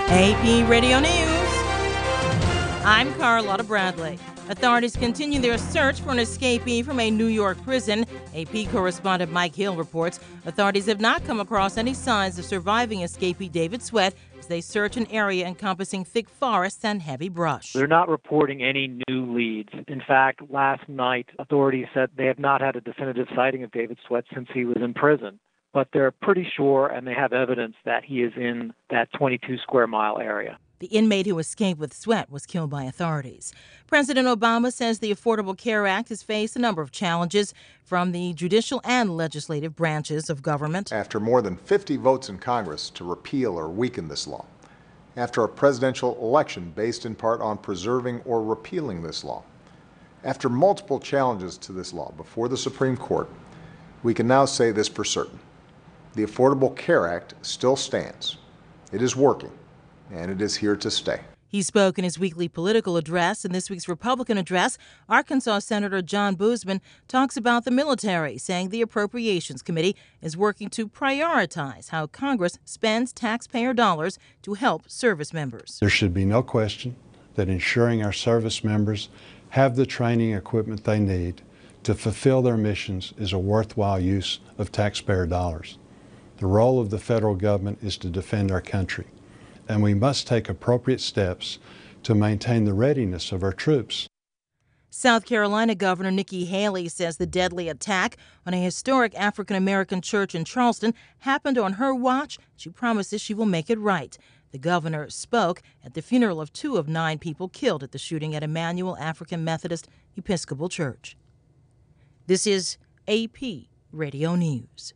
AP Radio News. I'm Carlotta Bradley. Authorities continue their search for an escapee from a New York prison. AP correspondent Mike Hill reports authorities have not come across any signs of surviving escapee David Sweat as they search an area encompassing thick forests and heavy brush. They're not reporting any new leads. In fact, last night, authorities said they have not had a definitive sighting of David Sweat since he was in prison. But they're pretty sure, and they have evidence that he is in that 22 square mile area. The inmate who escaped with Sweat was killed by authorities. President Obama says the Affordable Care Act has faced a number of challenges from the judicial and legislative branches of government. After more than 50 votes in Congress to repeal or weaken this law, after a presidential election based in part on preserving or repealing this law, after multiple challenges to this law before the Supreme Court, we can now say this for certain. The Affordable Care Act still stands. It is working, and it is here to stay. He spoke in his weekly political address. In this week's Republican address, Arkansas Senator John Boozman talks about the military, saying the Appropriations Committee is working to prioritize how Congress spends taxpayer dollars to help service members. There should be no question that ensuring our service members have the training equipment they need to fulfill their missions is a worthwhile use of taxpayer dollars. The role of the federal government is to defend our country, and we must take appropriate steps to maintain the readiness of our troops. South Carolina Governor Nikki Haley says the deadly attack on a historic African-American church in Charleston happened on her watch. She promises she will make it right. The governor spoke at the funeral of 2 of 9 people killed at the shooting at Emmanuel African Methodist Episcopal Church. This is AP Radio News.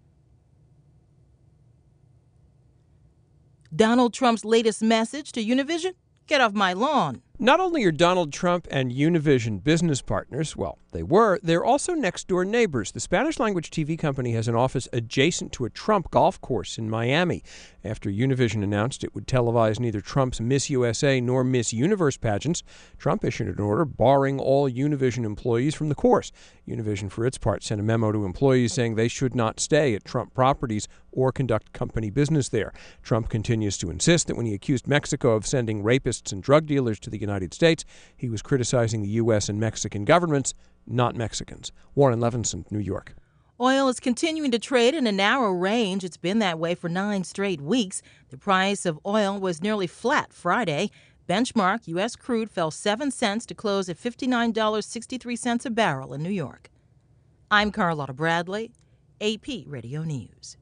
Donald Trump's latest message to Univision? Get off my lawn. Not only are Donald Trump and Univision business partners, well, they're also next-door neighbors. The Spanish-language TV company has an office adjacent to a Trump golf course in Miami. After Univision announced it would televise neither Trump's Miss USA nor Miss Universe pageants, Trump issued an order barring all Univision employees from the course. Univision, for its part, sent a memo to employees saying they should not stay at Trump properties or conduct company business there. Trump continues to insist that when he accused Mexico of sending rapists and drug dealers to the United States, he was criticizing the U.S. and Mexican governments, not Mexicans. Warren Levinson, New York. Oil is continuing to trade in a narrow range. It's been that way for 9 straight weeks. The price of oil was nearly flat Friday. Benchmark U.S. crude fell 7 cents to close at $59.63 a barrel in New York. I'm Carlotta Bradley, AP Radio News.